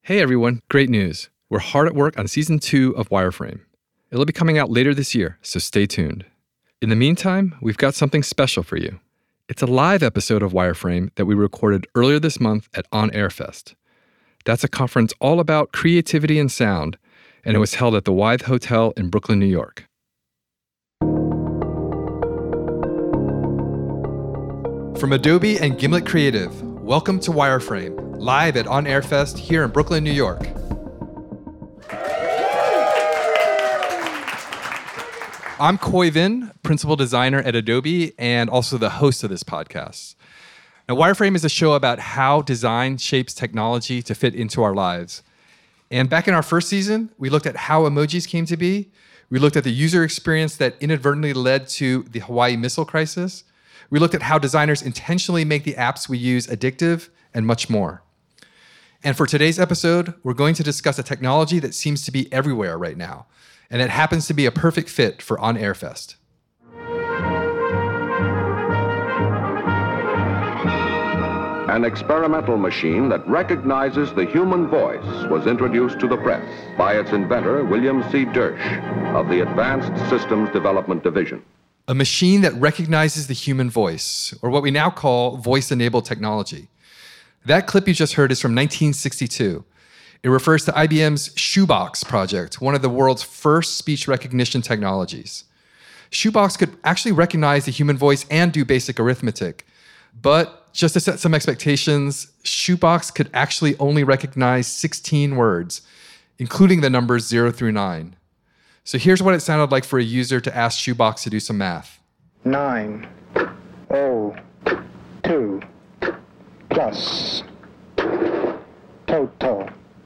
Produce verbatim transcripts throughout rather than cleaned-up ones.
Hey everyone, great news. We're hard at work on season two of Wireframe. It'll be coming out later this year, so stay tuned. In the meantime, we've got something special for you. It's a live episode of Wireframe that we recorded earlier this month at On Air Fest. That's a conference all about creativity and sound, and it was held at the Wythe Hotel in Brooklyn, New York. From Adobe and Gimlet Creative, welcome to Wireframe, live at On Air Fest here in Brooklyn, New York. I'm Khoi Vinh, principal designer at Adobe and also the host of this podcast. Now, Wireframe is a show about how design shapes technology to fit into our lives. And back in our first season, we looked at how emojis came to be. We looked at the user experience that inadvertently led to the Hawaii missile crisis. We looked at how designers intentionally make the apps we use addictive and much more. And for today's episode, we're going to discuss a technology that seems to be everywhere right now, and it happens to be a perfect fit for On Air Fest. An experimental machine that recognizes the human voice was introduced to the press by its inventor, William C. Dersch, of the Advanced Systems Development Division. A machine that recognizes the human voice, or what we now call voice-enabled technology. That clip you just heard is from nineteen sixty-two. It refers to I B M's Shoebox project, one of the world's first speech recognition technologies. Shoebox could actually recognize the human voice and do basic arithmetic. But just to set some expectations, Shoebox could actually only recognize sixteen words, including the numbers zero through nine. So here's what it sounded like for a user to ask Shoebox to do some math. Nine, oh, two, plus, total.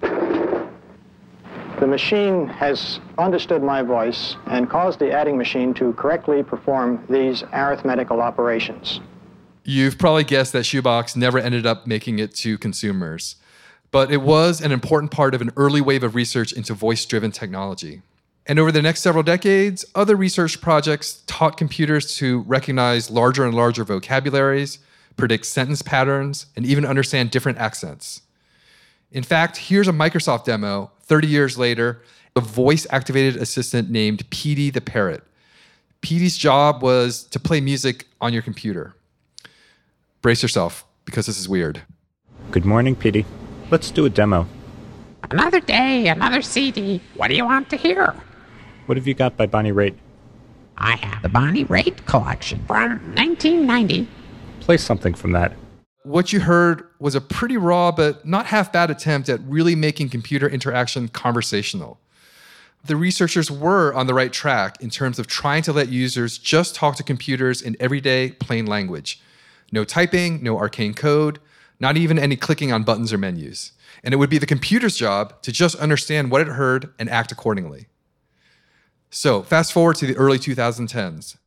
The machine has understood my voice and caused the adding machine to correctly perform these arithmetical operations. You've probably guessed that Shoebox never ended up making it to consumers, but it was an important part of an early wave of research into voice-driven technology. And over the next several decades, other research projects taught computers to recognize larger and larger vocabularies, predict sentence patterns, and even understand different accents. In fact, here's a Microsoft demo, thirty years later, a voice-activated assistant named Petey the Parrot. Petey's job was to play music on your computer. Brace yourself, because this is weird. Good morning, Petey. Let's do a demo. Another day, another C D. What do you want to hear? What have you got by Bonnie Raitt? I have the Bonnie Raitt collection from nineteen ninety. Play something from that. What you heard was a pretty raw but not half bad attempt at really making computer interaction conversational. The researchers were on the right track in terms of trying to let users just talk to computers in everyday plain language. No typing, no arcane code, not even any clicking on buttons or menus. And it would be the computer's job to just understand what it heard and act accordingly. So, fast forward to the early twenty tens.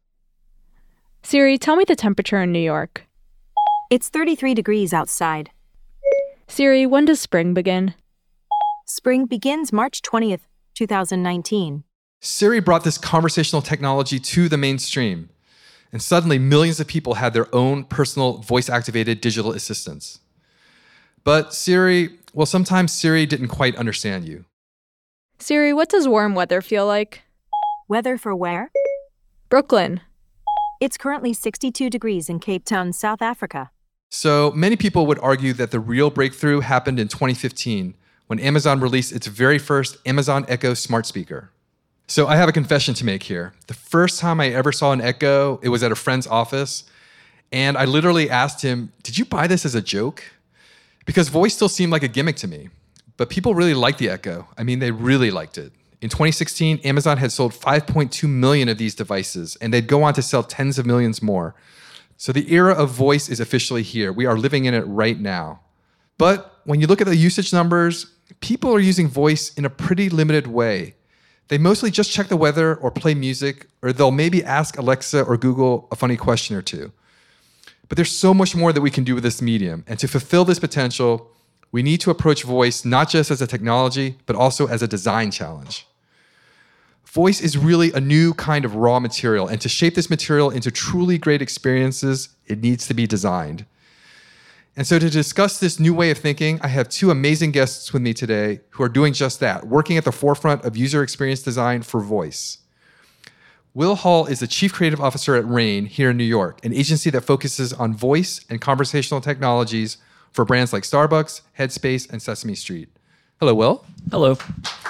Siri, tell me the temperature in New York. It's thirty-three degrees outside. Siri, when does spring begin? Spring begins March twentieth, twenty nineteen. Siri brought this conversational technology to the mainstream, and suddenly millions of people had their own personal voice-activated digital assistants. But Siri, well, sometimes Siri didn't quite understand you. Siri, what does warm weather feel like? Weather for where? Brooklyn. It's currently sixty-two degrees in Cape Town, South Africa. So many people would argue that the real breakthrough happened in twenty fifteen when Amazon released its very first Amazon Echo smart speaker. So I have a confession to make here. The first time I ever saw an Echo, it was at a friend's office, and I literally asked him, "Did you buy this as a joke?" Because voice still seemed like a gimmick to me. But people really liked the Echo. I mean, they really liked it. In twenty sixteen, Amazon had sold five point two million of these devices, and they'd go on to sell tens of millions more. So the era of voice is officially here. We are living in it right now. But when you look at the usage numbers, people are using voice in a pretty limited way. They mostly just check the weather or play music, or they'll maybe ask Alexa or Google a funny question or two. But there's so much more that we can do with this medium. And to fulfill this potential, we need to approach voice not just as a technology, but also as a design challenge. Voice is really a new kind of raw material, and to shape this material into truly great experiences, it needs to be designed. And so to discuss this new way of thinking, I have two amazing guests with me today who are doing just that, working at the forefront of user experience design for voice. Will Hall is the Chief Creative Officer at Rain here in New York, an agency that focuses on voice and conversational technologies for brands like Starbucks, Headspace, and Sesame Street. Hello, Will. Hello.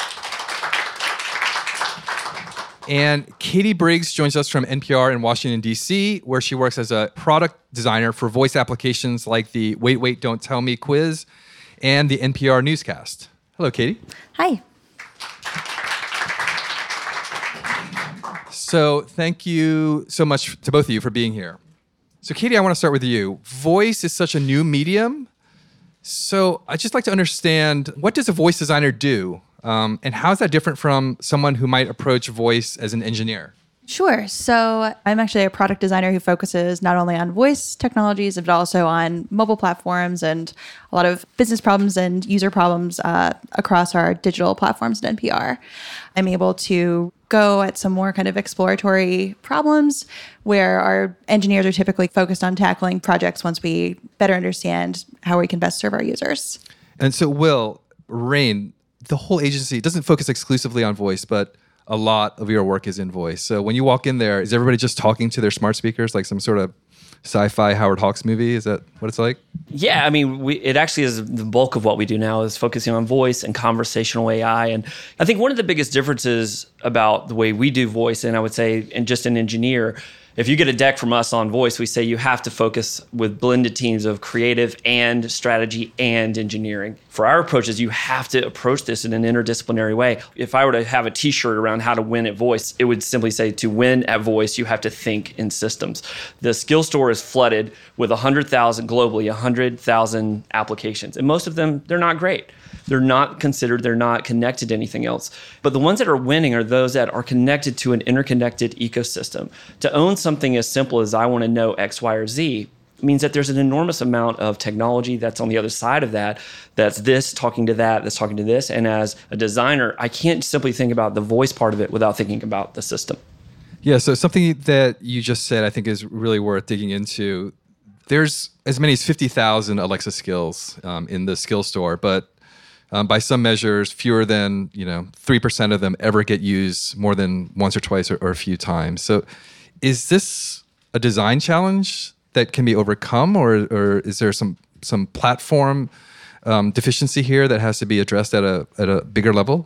And Katie Briggs joins us from N P R in Washington, D C, where she works as a product designer for voice applications like the Wait, Wait, Don't Tell Me quiz and the N P R newscast. Hello, Katie. Hi. So thank you so much to both of you for being here. So Katie, I want to start with you. Voice is such a new medium. So I'd just like to understand, what does a voice designer do? Um, and how is that different from someone who might approach voice as an engineer? Sure. So I'm actually a product designer who focuses not only on voice technologies, but also on mobile platforms and a lot of business problems and user problems uh, across our digital platforms at N P R. I'm able to go at some more kind of exploratory problems where our engineers are typically focused on tackling projects once we better understand how we can best serve our users. And so, Will, Rain, the whole agency doesn't focus exclusively on voice, but a lot of your work is in voice. So when you walk in there, is everybody just talking to their smart speakers like some sort of sci-fi Howard Hawks movie? Is that what it's like? Yeah, I mean, we, it actually is the bulk of what we do now is focusing on voice and conversational A I. And I think one of the biggest differences about the way we do voice, and I would say, and just an engineer, if you get a deck from us on voice, we say you have to focus with blended teams of creative and strategy and engineering. For our approaches, you have to approach this in an interdisciplinary way. If I were to have a t-shirt around how to win at voice, it would simply say to win at voice, you have to think in systems. The skill store is flooded with one hundred thousand, globally, one hundred thousand applications. And most of them, they're not great. They're not considered, they're not connected to anything else. But the ones that are winning are those that are connected to an interconnected ecosystem. To own something as simple as I want to know X, Y, or Z means that there's an enormous amount of technology that's on the other side of that, that's this talking to that, that's talking to this. And as a designer, I can't simply think about the voice part of it without thinking about the system. Yeah, so something that you just said I think is really worth digging into. There's as many as fifty thousand Alexa skills um, in the skill store, but Um, by some measures, fewer than, you know, three percent of them ever get used more than once or twice or, or a few times. So is this a design challenge that can be overcome, or, or is there some some platform um, deficiency here that has to be addressed at a at a bigger level?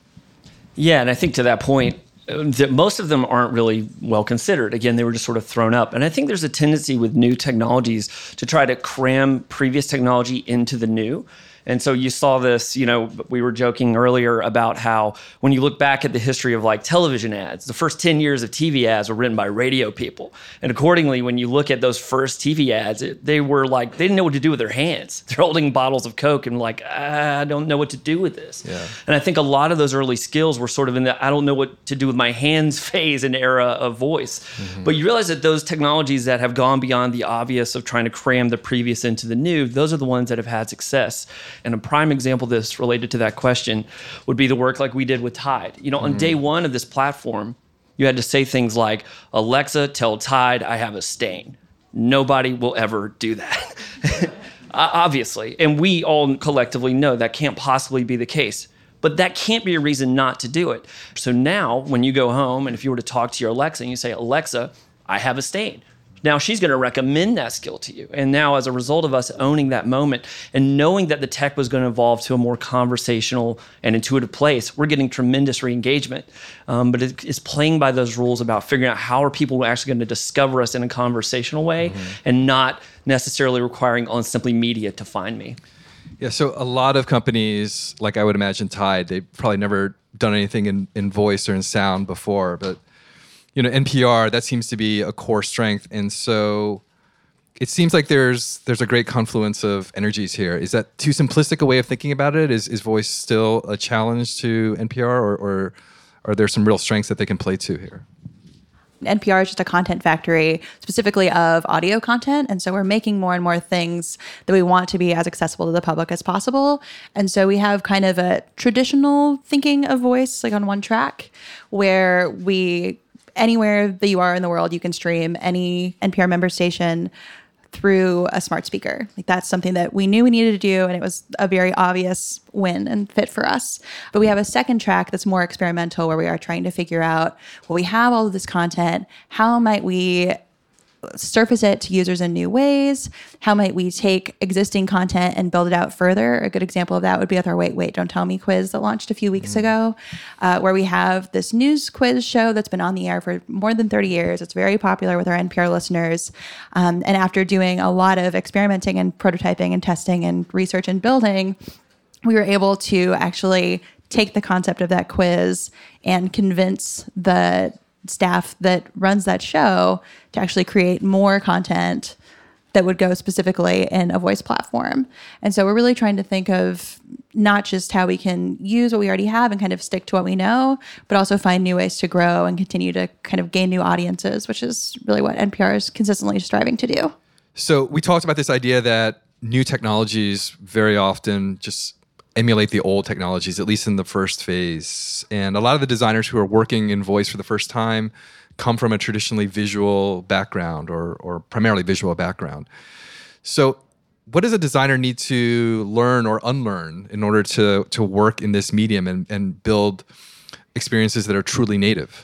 Yeah, and I think to that point, that most of them aren't really well considered. Again, they were just sort of thrown up. And I think there's a tendency with new technologies to try to cram previous technology into the new. And so you saw this, you know, we were joking earlier about how when you look back at the history of like television ads, the first ten years of T V ads were written by radio people. And accordingly, when you look at those first T V ads, it, they were like, they didn't know what to do with their hands. They're holding bottles of Coke and like, I don't know what to do with this. Yeah. And I think a lot of those early skills were sort of in the, I don't know what to do with my hands phase and era of voice. Mm-hmm. But you realize that those technologies that have gone beyond the obvious of trying to cram the previous into the new, those are the ones that have had success. And a prime example of this related to that question would be the work like we did with Tide. You know, mm-hmm. on day one of this platform, you had to say things like, Alexa, tell Tide I have a stain. Nobody will ever do that. Obviously. And we all collectively know that can't possibly be the case. But that can't be a reason not to do it. So now when you go home and if you were to talk to your Alexa and you say, Alexa, I have a stain. Now she's going to recommend that skill to you. And now as a result of us owning that moment and knowing that the tech was going to evolve to a more conversational and intuitive place, we're getting tremendous re-engagement. Um, but it, it's playing by those rules about figuring out how are people actually going to discover us in a conversational way mm-hmm. and not necessarily requiring on simply media to find me. Yeah, so a lot of companies, like I would imagine Tide, they've probably never done anything in, in voice or in sound before, but you know, N P R, that seems to be a core strength. And so it seems like there's there's a great confluence of energies here. Is that too simplistic a way of thinking about it? Is is voice still a challenge to N P R, or, or are there some real strengths that they can play to here? N P R is just a content factory specifically of audio content. And so we're making more and more things that we want to be as accessible to the public as possible. And so we have kind of a traditional thinking of voice, like on one track, where we... anywhere that you are in the world, you can stream any N P R member station through a smart speaker. Like that's something that we knew we needed to do, and it was a very obvious win and fit for us. But we have a second track that's more experimental, where we are trying to figure out, well, we have all of this content. How might we surface it to users in new ways? How might we take existing content and build it out further? A good example of that would be with our Wait, Wait, Don't Tell Me quiz that launched a few weeks mm. ago, uh, where we have this news quiz show that's been on the air for more than thirty years. It's very popular with our N P R listeners. Um, and after doing a lot of experimenting and prototyping and testing and research and building, we were able to actually take the concept of that quiz and convince the staff that runs that show to actually create more content that would go specifically in a voice platform. And so we're really trying to think of not just how we can use what we already have and kind of stick to what we know, but also find new ways to grow and continue to kind of gain new audiences, which is really what N P R is consistently striving to do. So we talked about this idea that new technologies very often just emulate the old technologies, at least in the first phase. And a lot of the designers who are working in voice for the first time come from a traditionally visual background or, or primarily visual background. So what does a designer need to learn or unlearn in order to, to work in this medium and, and build experiences that are truly native?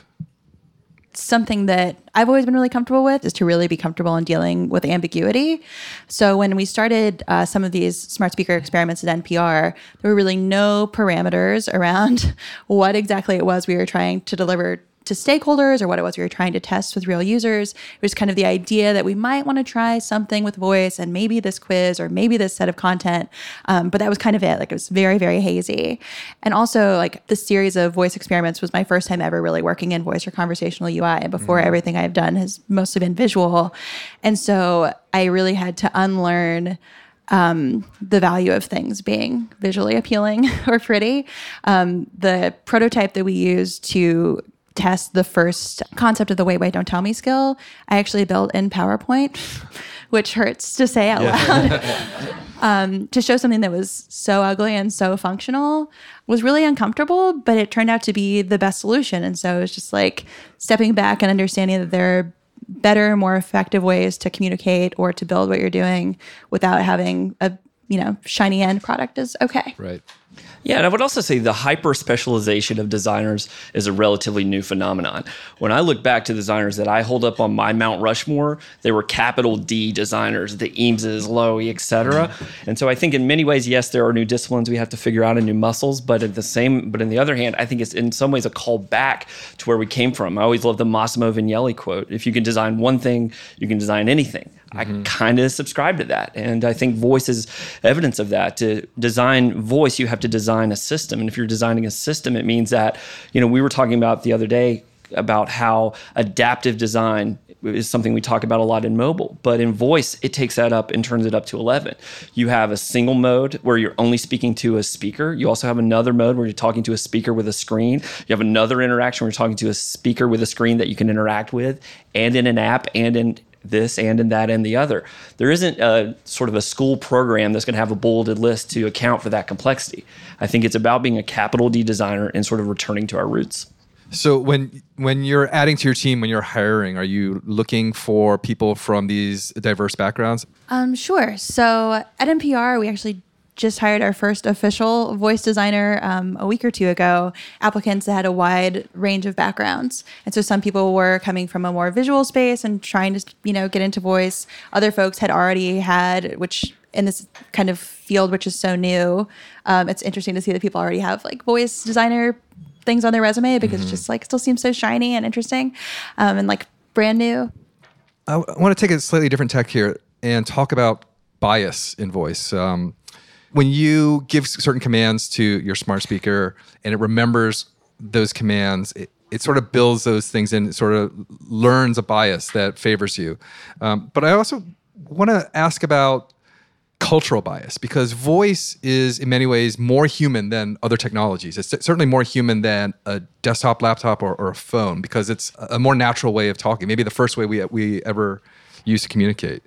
Something that I've always been really comfortable with is to really be comfortable in dealing with ambiguity. So when we started uh, some of these smart speaker experiments at N P R, there were really no parameters around what exactly it was we were trying to deliver to stakeholders or what it was we were trying to test with real users. It was kind of the idea that we might want to try something with voice and maybe this quiz or maybe this set of content. Um, but that was kind of it. Like it was very, very hazy. And also like the series of voice experiments was my first time ever really working in voice or conversational U I. And before mm-hmm. everything I've done has mostly been visual. And so I really had to unlearn Um, the value of things being visually appealing or pretty. Um, the prototype that we used to test the first concept of the Wait, Wait, Don't Tell Me skill, I actually built in PowerPoint, which hurts to say out yeah. loud, um, to show something that was so ugly and so functional was really uncomfortable, but it turned out to be the best solution. And so it's just like stepping back and understanding that there are better, more effective ways to communicate or to build what you're doing without having a, you know, shiny end product is okay. Right. Yeah, and I would also say the hyper-specialization of designers is a relatively new phenomenon. When I look back to designers that I hold up on my Mount Rushmore, they were capital D designers, the Eameses, Lowy, et cetera. And so I think in many ways, yes, there are new disciplines we have to figure out and new muscles, but at the same, but on the other hand, I think it's in some ways a call back to where we came from. I always love the Massimo Vignelli quote: if you can design one thing, you can design anything. Mm-hmm. I kind of subscribe to that. And I think voice is evidence of that. To design voice, you have to design a system. And if you're designing a system, it means that, you know, we were talking about the other day about how adaptive design is something we talk about a lot in mobile. But in voice, it takes that up and turns it up to eleven. You have a single mode where you're only speaking to a speaker. You also have another mode where you're talking to a speaker with a screen. You have another interaction where you're talking to a speaker with a screen that you can interact with, and in an app, and in this and in that and the other. There isn't a sort of a school program that's going to have a bulleted list to account for that complexity. I think it's about being a capital D designer and sort of returning to our roots. So when when you're adding to your team, when you're hiring, are you looking for people from these diverse backgrounds? Um, sure. So at N P R, we actually just hired our first official voice designer um, a week or two ago, applicants that had a wide range of backgrounds. And so some people were coming from a more visual space and trying to, you know, get into voice. Other folks had already had, which in this kind of field, which is so new, um, it's interesting to see that people already have like voice designer things on their resume because mm-hmm. it just like still seems so shiny and interesting um, and like brand new. I, w- I want to take a slightly different tack here and talk about bias in voice. Um, When you give certain commands to your smart speaker and it remembers those commands, it, it sort of builds those things in, it sort of learns a bias that favors you. Um, but I also want to ask about cultural bias, because voice is in many ways more human than other technologies. It's certainly more human than a desktop, laptop, or, or a phone, because it's a more natural way of talking, maybe the first way we, we ever used to communicate.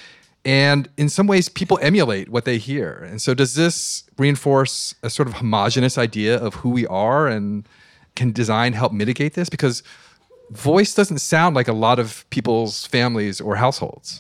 And in some ways, people emulate what they hear. And so does this reinforce a sort of homogenous idea of who we are? And can design help mitigate this? Because voice doesn't sound like a lot of people's families or households.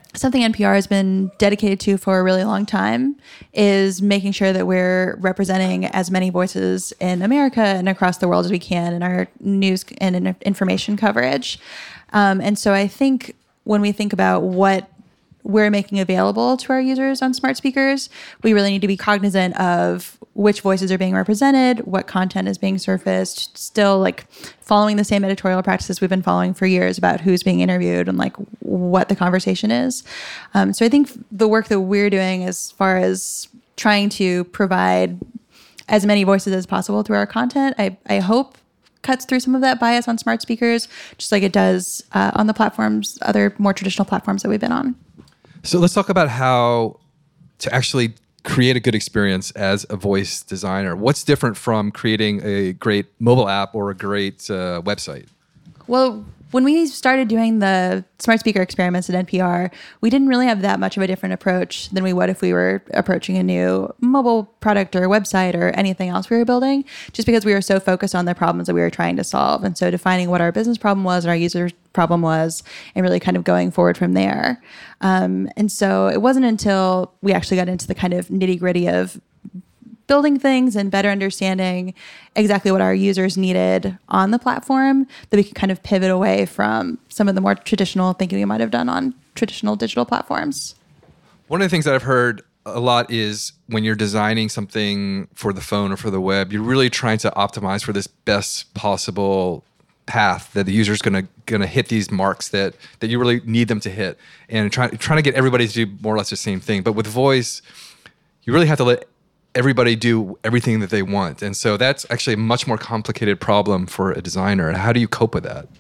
something N P R has been dedicated to for a really long time is making sure that we're representing as many voices in America and across the world as we can in our news and in information coverage. Um, and so I think when we think about what we're making available to our users on smart speakers, we really need to be cognizant of which voices are being represented, what content is being surfaced, still like following the same editorial practices we've been following for years about who's being interviewed and like what the conversation is. Um, so I think the work that we're doing as far as trying to provide as many voices as possible through our content, I, I hope cuts through some of that bias on smart speakers, just like it does uh, on the platforms, other more traditional platforms that we've been on. So let's talk about how to actually create a good experience as a voice designer. What's different from creating a great mobile app or a great uh, website? Well, when we started doing the smart speaker experiments at N P R, we didn't really have that much of a different approach than we would if we were approaching a new mobile product or website or anything else we were building, just because we were so focused on the problems that we were trying to solve. And so defining what our business problem was and our user problem was, and really kind of going forward from there. Um, and so it wasn't until we actually got into the kind of nitty gritty of building things and better understanding exactly what our users needed on the platform that we could kind of pivot away from some of the more traditional thinking we might have done on traditional digital platforms. One of the things that I've heard a lot is when you're designing something for the phone or for the web, you're really trying to optimize for this best possible path that the user is going to going to hit these marks that that you really need them to hit, and try, trying to get everybody to do more or less the same thing. But with voice, you really have to let everybody do everything that they want. And so that's actually a much more complicated problem for a designer. How do you cope with that?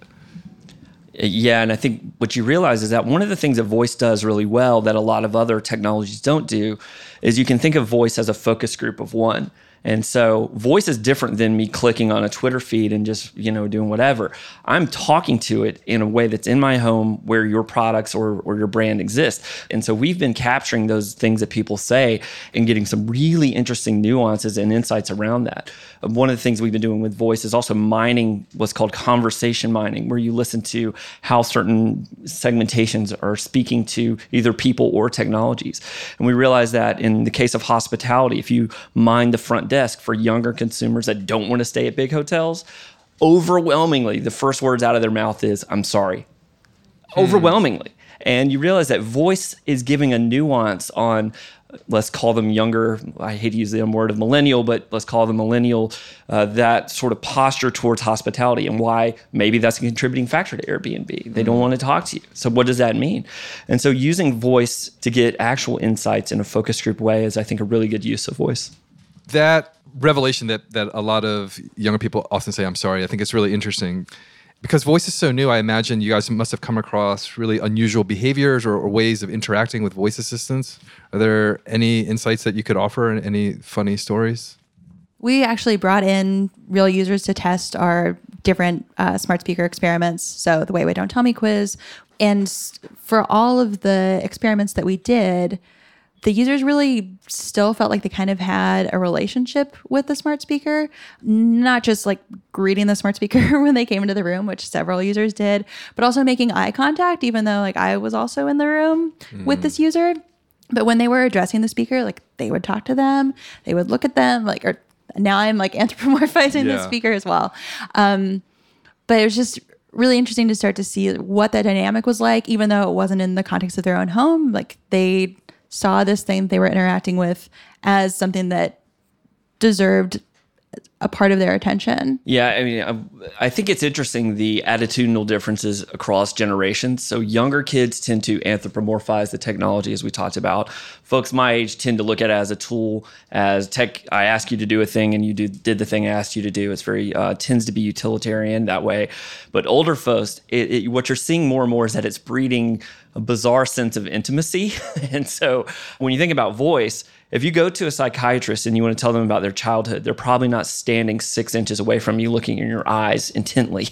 Yeah, and I think what you realize is that one of the things that voice does really well that a lot of other technologies don't do is you can think of voice as a focus group of one. And so voice is different than me clicking on a Twitter feed and just, you know, doing whatever. I'm talking to it in a way that's in my home where your products or, or your brand exist. And so we've been capturing those things that people say and getting some really interesting nuances and insights around that. One of the things we've been doing with voice is also mining what's called conversation mining, where you listen to how certain segmentations are speaking to either people or technologies. And we realize that in the case of hospitality, if you mine the front desk for younger consumers that don't want to stay at big hotels, overwhelmingly, the first words out of their mouth is, "I'm sorry." Hmm. Overwhelmingly. And you realize that voice is giving a nuance on, let's call them younger, I hate to use the word of millennial, but let's call them millennial, uh, that sort of posture towards hospitality and why maybe that's a contributing factor to Airbnb. They mm-hmm. don't want to talk to you. So what does that mean? And so using voice to get actual insights in a focus group way is, I think, a really good use of voice. That revelation that that a lot of younger people often say, "I'm sorry," I think it's really interesting. Because voice is so new, I imagine you guys must have come across really unusual behaviors or, or ways of interacting with voice assistants. Are there any insights that you could offer and any funny stories? We actually brought in real users to test our different uh, smart speaker experiments. So the Wait, Wait, Don't Tell Me quiz. And for all of the experiments that we did, the users really still felt like they kind of had a relationship with the smart speaker, not just like greeting the smart speaker when they came into the room, which several users did, but also making eye contact, even though like I was also in the room mm. with this user. But when they were addressing the speaker, like they would talk to them, they would look at them, like, or now I'm like anthropomorphizing yeah. the speaker as well. Um, but it was just really interesting to start to see what that dynamic was like, even though it wasn't in the context of their own home. Like they saw this thing they were interacting with as something that deserved a part of their attention. Yeah, I mean, I, I think it's interesting, the attitudinal differences across generations. So younger kids tend to anthropomorphize the technology, as we talked about. Folks my age tend to look at it as a tool, as tech. I ask you to do a thing and you do, did the thing I asked you to do. It's very, uh, tends to be utilitarian that way. But older folks, it, it, what you're seeing more and more is that it's breeding a bizarre sense of intimacy. And so when you think about voice, if you go to a psychiatrist and you want to tell them about their childhood, they're probably not standing six inches away from you looking in your eyes intently.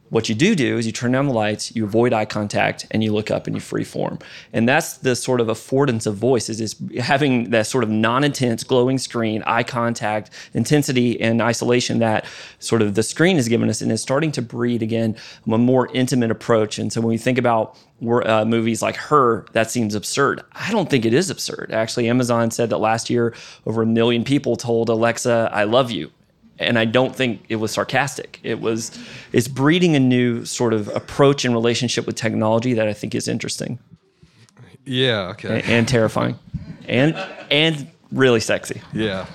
What you do do is you turn down the lights, you avoid eye contact, and you look up and you free form. And that's the sort of affordance of voice, is, is having that sort of non-intense glowing screen, eye contact, intensity, and isolation that sort of the screen has given us, and is starting to breed, again, a more intimate approach. And so when we think about uh, movies like Her, that seems absurd. I don't think it is absurd. Actually, Amazon said that last year, over a million people told Alexa, I love you. And I don't think it was sarcastic. It was, it's breeding a new sort of approach and relationship with technology that I think is interesting. Yeah, okay. And, and terrifying. And and really sexy. Yeah.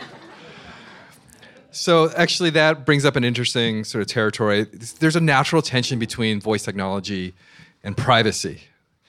So actually that brings up an interesting sort of territory. There's a natural tension between voice technology and privacy.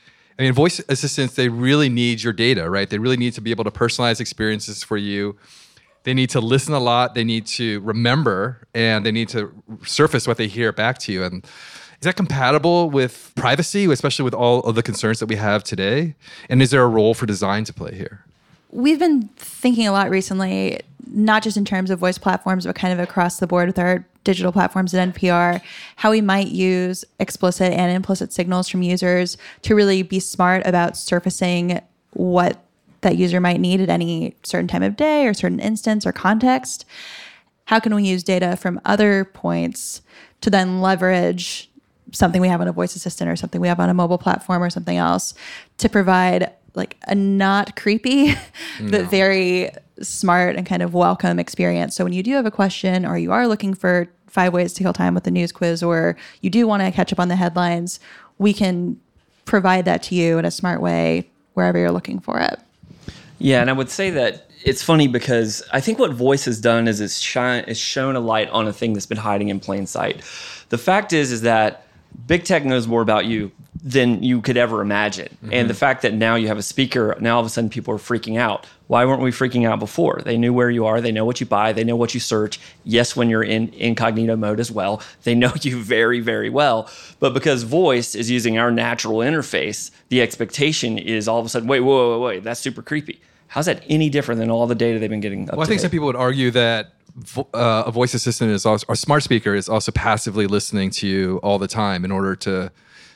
I mean, voice assistants, they really need your data, right? They really need to be able to personalize experiences for you. They need to listen a lot. They need to remember, and they need to surface what they hear back to you. And is that compatible with privacy, especially with all of the concerns that we have today? And is there a role for design to play here? We've been thinking a lot recently, not just in terms of voice platforms, but kind of across the board with our digital platforms at N P R, how we might use explicit and implicit signals from users to really be smart about surfacing what that user might need at any certain time of day or certain instance or context. How can we use data from other points to then leverage something we have on a voice assistant or something we have on a mobile platform or something else to provide like a not creepy, no. but very smart and kind of welcome experience. So when you do have a question, or you are looking for five ways to kill time with the news quiz, or you do want to catch up on the headlines, we can provide that to you in a smart way wherever you're looking for it. Yeah, and I would say that it's funny because I think what voice has done is it's, shine, it's shown a light on a thing that's been hiding in plain sight. The fact is, is that big tech knows more about you than you could ever imagine. Mm-hmm. And the fact that now you have a speaker, now all of a sudden people are freaking out. Why weren't we freaking out before? They knew where you are. They know what you buy. They know what you search. Yes, when you're in incognito mode as well. They know you very, very well. But because voice is using our natural interface, the expectation is all of a sudden, wait, whoa, wait, wait, that's super creepy. How's that any different than all the data they've been getting up Well, I think date? some people would argue that vo- uh, a voice assistant is also, or smart speaker is also passively listening to you all the time in order to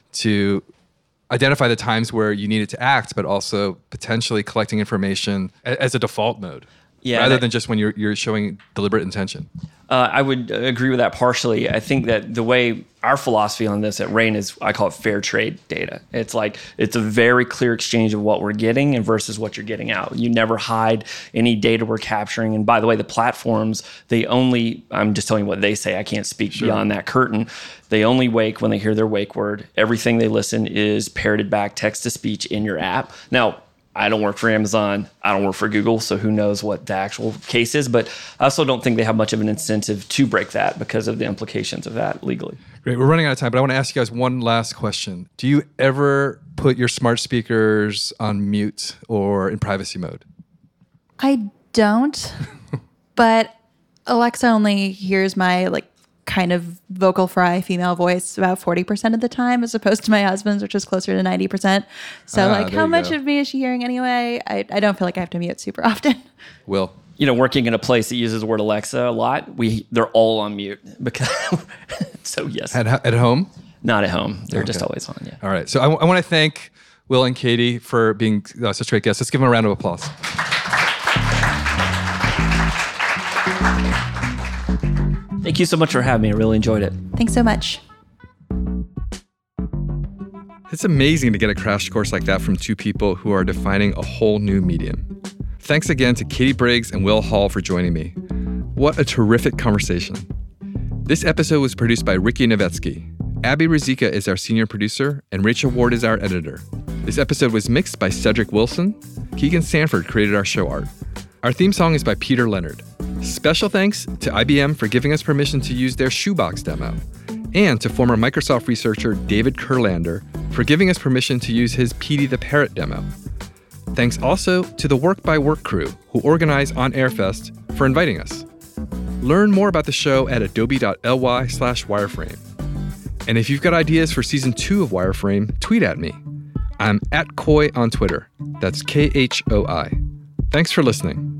to identify the times where you needed to act, but also potentially collecting information a- as a default mode, yeah, rather that, than just when you're you're showing deliberate intention. Uh, I would agree with that partially. I think that the way our philosophy on this at Rain is, I call it fair trade data. It's like, it's a very clear exchange of what we're getting and versus what you're getting out. You never hide any data we're capturing. And by the way, the platforms, they only, I'm just telling you what they say, I can't speak sure. beyond that curtain. They only wake when they hear their wake word. Everything they listen is parroted back text to speech in your app. Now, I don't work for Amazon. I don't work for Google, so who knows what the actual case is. But I also don't think they have much of an incentive to break that because of the implications of that legally. Great. We're running out of time, but I want to ask you guys one last question. Do you ever put your smart speakers on mute or in privacy mode? I don't, but Alexa only hears my like kind of vocal fry female voice about forty percent of the time, as opposed to my husband's, which is closer to ninety percent. So ah, like how much go. of me is she hearing anyway? I, I don't feel like I have to mute super often. Will? You know, working in a place that uses the word Alexa a lot, we they're all on mute because so yes. At, at home? Not at home. They're okay. just always on, yeah. All right. So I, w- I want to thank Will and Katie for being uh, such great guests. Let's give them a round of applause. Thank you so much for having me. I really enjoyed it. Thanks so much. It's amazing to get a crash course like that from two people who are defining a whole new medium. Thanks again to Katie Briggs and Will Hall for joining me. What a terrific conversation. This episode was produced by Ricky Novetsky. Abby Rizika is our senior producer, and Rachel Ward is our editor. This episode was mixed by Cedric Wilson. Keegan Sanford created our show art. Our theme song is by Peter Leonard. Special thanks to I B M for giving us permission to use their Shoebox demo, and to former Microsoft researcher David Kurlander for giving us permission to use his Petey the Parrot demo. Thanks also to the Work by Work crew who organize On Air Fest for inviting us. Learn more about the show at adobe.ly slash wireframe. And if you've got ideas for season two of Wireframe, tweet at me. I'm at Khoi on Twitter. That's K H O I. Thanks for listening.